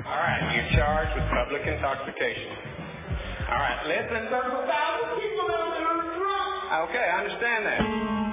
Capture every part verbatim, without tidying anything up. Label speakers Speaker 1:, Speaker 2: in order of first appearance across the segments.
Speaker 1: All right, you're charged with public intoxication. All right, listen. There's a thousand people out there on the drunk. Okay, I understand that.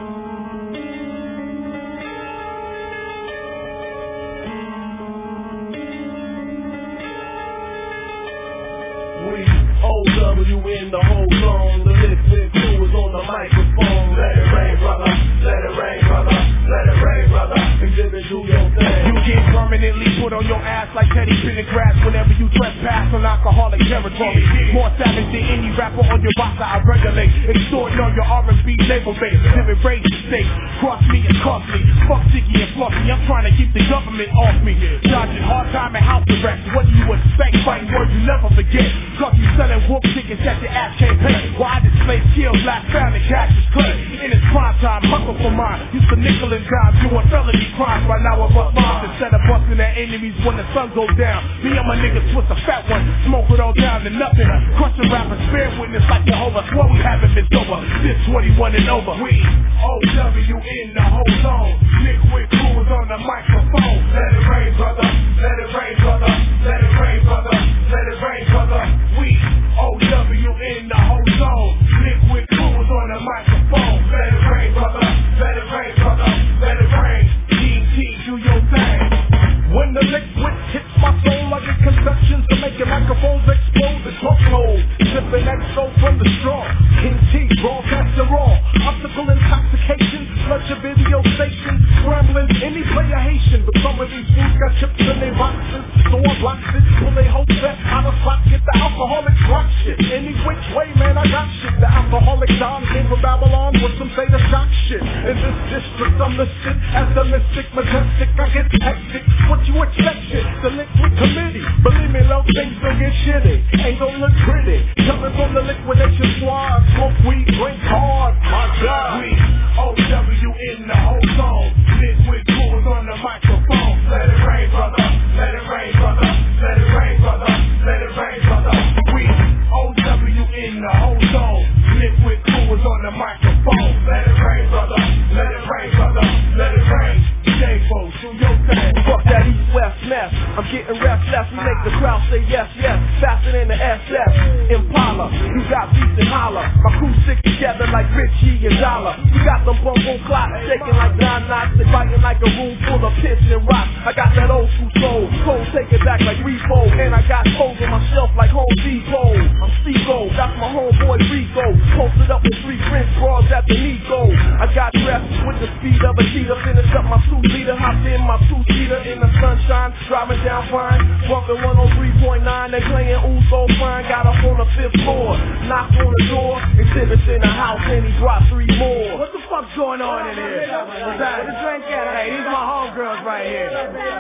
Speaker 2: We O W in the whole zone. The liquid crew is on the microphone. Let it rain, brother. Let it rain, brother. Let it rain, brother. Exhibit, do your thing.
Speaker 3: You get permanently put on your ass like Teddy Pendergrass whenever you trespass on alcoholic territory. More savage than any rapper on your roster. I regulate, extorting on your R and B label base. Living rage state, cross me and cost me. Fuck Jiggy and Fluffy. I'm trying to keep the government off me. Dodging hard time and house arrest. What do you expect? Fighting words you never forget. Cause you selling whoop tickets at your ass can't pay. Why I display skills, last found and cash is clay. In his prime time, hustle for mine. Used to nickel and dime, doing felony crimes. Right now I bust mines instead of busting their enemies when the sun goes down. Me and my niggas twist a fat one, smoke it all down to nothing. Crush a rapper, spirit witness like Jehovah. Swear we haven't been sober. This twenty-one and over. We O W in the whole zone. Liquid crew is on the microphone.
Speaker 2: Let it rain, brother. Let it rain, brother. Let it rain, brother. Let it rain, brother.
Speaker 3: We O W in the whole zone. Liquid crew is on the microphone.
Speaker 2: Let it rain, brother. Let it rain, brother. Let it rain.
Speaker 3: T T, do your thing.
Speaker 4: When the liquid hits my soul, I get conceptions to make your microphones explode. The talk cold, sipping X O from the straw. King T, broadcast the raw. Optical intoxication, flood your video station. Scrambling, any player Haitian. But some of these fools got chips in their boxes. Store blocks it, will they hope that out of spot get the alcoholics rock shit. Any which way, man, I got shit. The alcoholic Don came from Babylon with some say the shock shit. In this district, I'm listed as the mystic, majestic. I get hectic. What you expect shit? The liquid committee. Believe me, low things don't get shitty. Ain't gonna look pretty. Coming from the liquidation squad. Smoke weed, drink hard. My God.
Speaker 3: We O W in the whole zone. Liquid crew is on the microphone.
Speaker 2: Let it rain, brother. Let it rain, brother. Let it rain, brother. Let it rain, brother.
Speaker 3: We O W in the whole zone. Liquid crew is on the microphone.
Speaker 2: Let it rain, brother. Let it rain, brother. Let it rain.
Speaker 3: J-Fo, do your thing.
Speaker 4: Fuck that east-west mess. I'm getting restless. We make the crowd say yes, yes. Faster than the S S. Impala, you got beats and holler. My crew stick together like Richie and Dollar. We got them bumble clocks shaking like nine knots. They biting like a room full of piss and rock. I got that old school soul. Cold take it back like repo. And I got holes on my shelf like Home Depot. I'm Steve-O, that's my homeboy Rico. Posted up with three French bras at the Nico. I got dressed with the speed of a cheetah. Finished up my two liter, hopped in my two-seater in the sunshine, driving down fine, bumping one oh three point nine, they playing ooh so fine, got up on the fifth floor, knocked on the door, exhibits in the house, and he dropped three more.
Speaker 3: What the fuck's going on in here? What's that? What the drink at? Hey, these are my homegirls right here.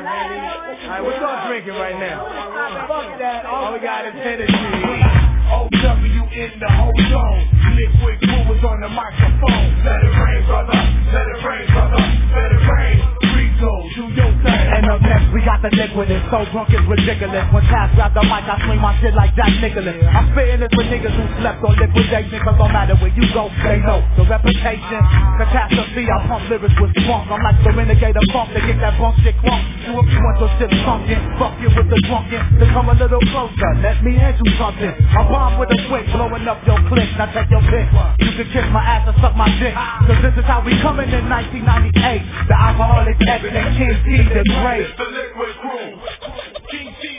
Speaker 3: Alright, what y'all drinking right now? Fuck that. All we got is Tennessee. O W in the whole zone. Liquid crew is on the microphone.
Speaker 2: Let it rain, brother. Let it rain, brother. Let it rain.
Speaker 3: Rico, do your thing.
Speaker 5: And up next, we got the liquid. It's so drunk it's ridiculous. When Taz grab the mic, I swing my shit like Jack Nicholas. I'm spitting this for niggas who slept on liquidation. Cause no matter where you go, they know the reputation. Catastrophe, I pump lyrics with funk. I'm like the renegade of funk to get that bunk shit crunk. You if you want your shit sunken, fuck you with the drunken. To come a little closer, let me hand you something. I bomb with a quick, blowing up your click. Now take your pick. You can kiss my ass or suck my dick. Cause this is how we coming in nineteen ninety-eight. The alcoholic X and King T, the great.
Speaker 2: The liquid crew.
Speaker 3: King T,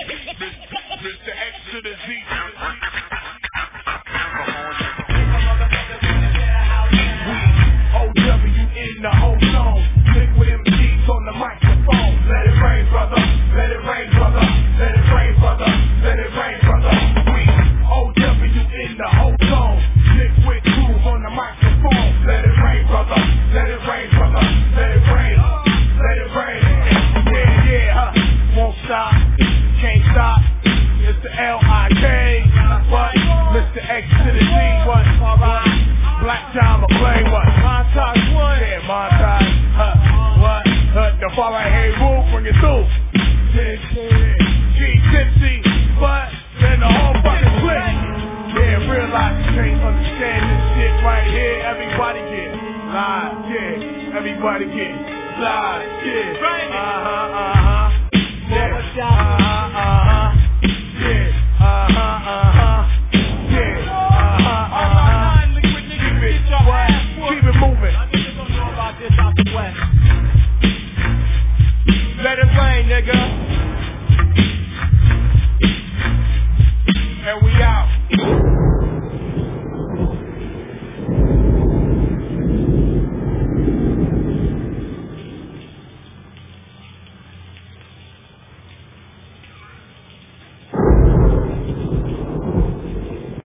Speaker 3: Mister X to the Z. O W in the whole zone. Liquid M Cs on the microphone.
Speaker 2: Let it rain, brother. Let it rain, brother. Let it rain, brother. Let it rain, brother.
Speaker 3: We O W in the whole zone. Liquid crew on the microphone.
Speaker 2: Let it rain, brother. Let it rain, brother. Let it rain. Let it rain.
Speaker 3: Yeah, yeah, huh? Won't stop, can't stop. It's the L I K. What? Mister X to the Z. What? Black John McClain. What? Montage one. Yeah, montage. Huh? What? Huh? The far right hand rule, bring it through. G tipsy, but then the whole fucking clip. Yeah, realize you can't understand this shit right here. Everybody get live, yeah. Everybody get live, yeah. Uh huh, uh huh. Yeah.